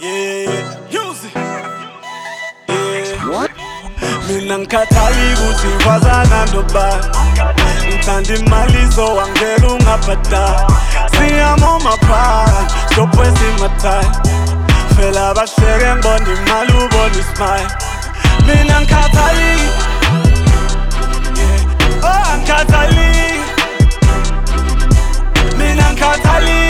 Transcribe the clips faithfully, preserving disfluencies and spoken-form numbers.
Yeah, use it. Yeah. What? Mina ngikhathali ukuthi kwazana nobani. Ngithanda imali so angeke ungabhadali. Siyamo maphaya, stop wasting my time. Fela bahleke ngibona imali ubona ismile. Mina ngikhathali. Yeah. Oh, ngikhathali. Mina ngikhathali.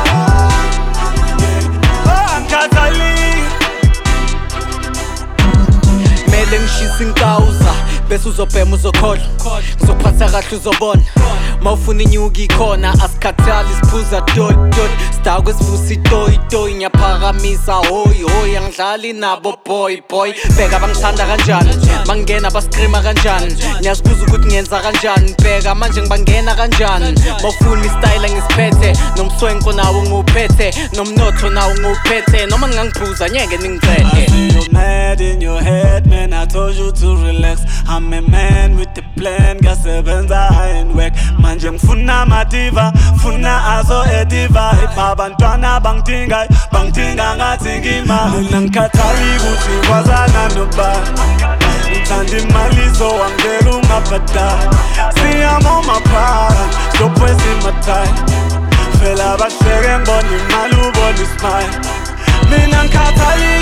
Mele ngishisa inkawuza bese uzobhema uzokhohlwa ngizophatha kahle uzobona mawufuna inyuka ikhona asikhathali siphuza dot dot star kwesivusa itoyi toyi ngiyaphakamisa hoyi hoyi angidlali nabo boy boy bheka bangithanda kanjani bangena bascreama kanjani ngiyazibuza ukuthi ngiyenza kanjani bheka manje ngibangena kanjani mawufuna istyle ngisiphethe nomswenko nawo nguphethe nomnotho nawo nguphethe noma ngangiphuza ngeke ningicede. You're mad in your head, man. I told you to relax. I'm a man with the plan. Gasebenza and work. Manje ngifuna madiva, funa azo ediva. Abantwana bangithinga, bangithinga ngathi ngimali. Mina ngikhathali ukuthi kwazana nobani. Ngithanda imali so angeke ungabhadali. Siyamo maphaya, stop wasting my time. Fela bahleke ngibona imali ubona ismile. Mina ngikhathali.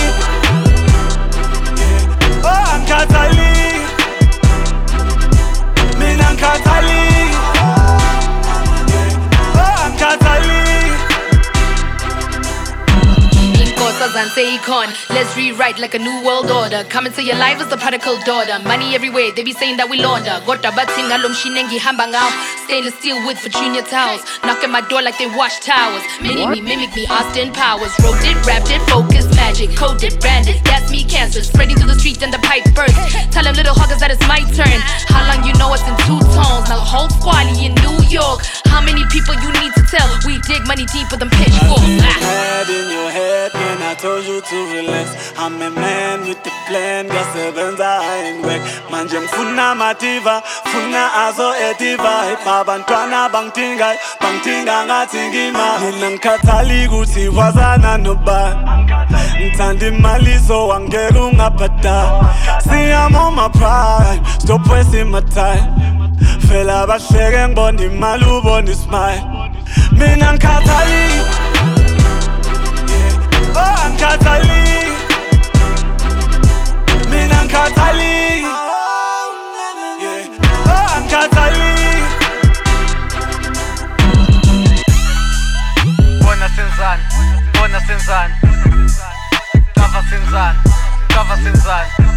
Oh, ngikhathali. Mina ngikhathali. Oh, ngikhathali. Say icon. Let's rewrite like a new world order. Coming to your life as the prodigal daughter. Money everywhere, they be saying that we launder. Got a batting alum shinengi hambang out. Stainless steel with Virginia towels. Knocking my door like they wash towers. Mini me, mimic me, Austin Powers. Wrote it, rapped it, focus, magic. Coded, branded, that's me, cancer. Spreading to the street and the pipe burst. Tell them little huggers that it's my turn. How long you know us in two tones? Now the whole squad in New York. How many people you need to tell? We dig money deeper than pitchforks. Head in your head, man, I told you to relax. I'm a man with the plan. Gasebenza and work. Manje ngifuna madiva, funa azo ediva. Abantwana bangithinga, bangithinga ngathi ngimali. Mina ngikhathali ukuthi kwazana nobani. Ngithanda imali so angeke ungabhadali. Siyamo maphaya, stop wasting my time. Fela bahleke ngibona imali ubona ismile. Mina ngikhathali. Oh, ngikhathali. Mina ngikhathali. Yeah. Oh, ngikhathali. Bona senzani, bona senzani, kava senzani, kava senzani.